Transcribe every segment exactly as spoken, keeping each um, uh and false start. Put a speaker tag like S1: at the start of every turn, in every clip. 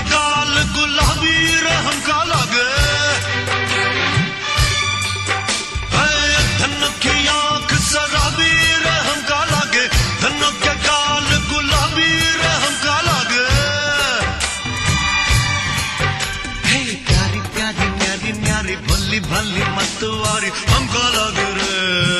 S1: गाल गुलाबी रे हमका लगे, धन की आंख शराबी रे हमका लगे, धन के गाल गुलाबी रे हमका लगे। हे प्यारी प्यारी न्यारी न्यारी भली भली मतवारी हमका लगे रे।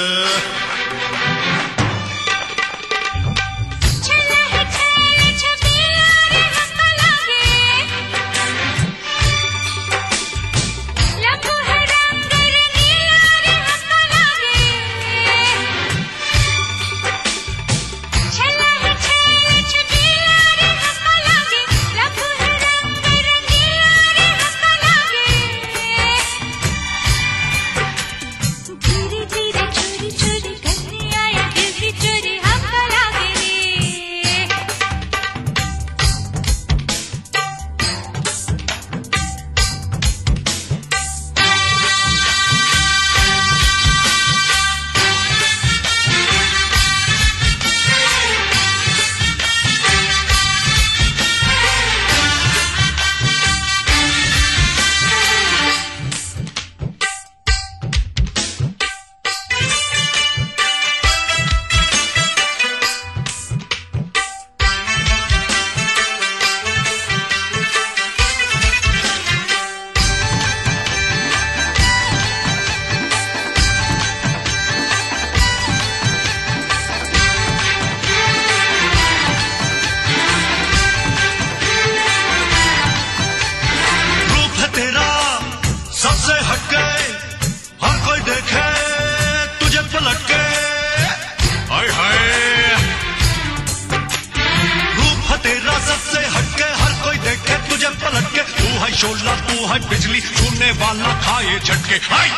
S1: सबसे हटके हर कोई देखे तुझे पलट के, हाय हाय रूप है तेरा सबसे हटके हर कोई देखे तुझे पलट के। तू है शोला तू है बिजली छूने वाला खाए झटके, हाय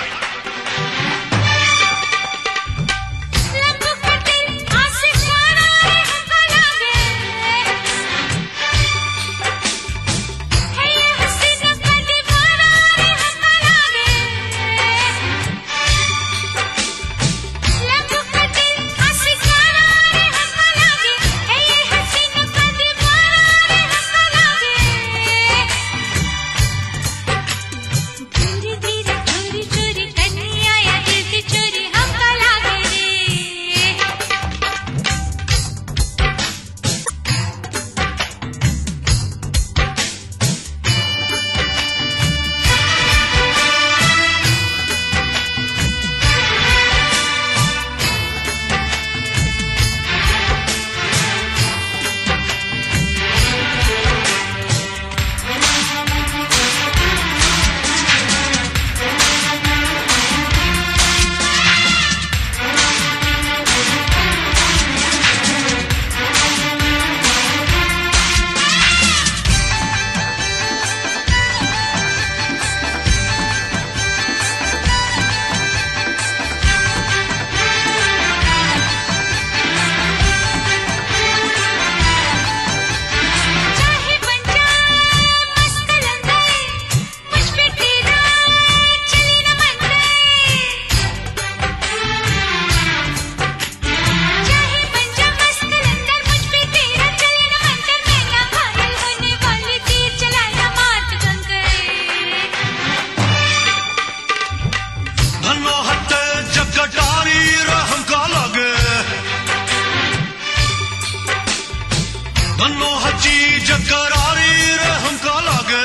S1: धनो हची जकरारी रे हमका लगे,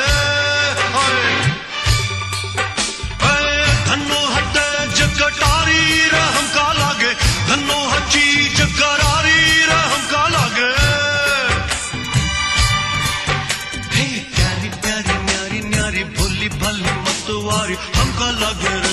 S1: धनो हटे जकटारी रे हमका लगे, धनो हची जकरारी रे हमका लगे। हे प्यारी प्यारी न्यारी न्यारी भोली भाली मतवारी हमका लगे।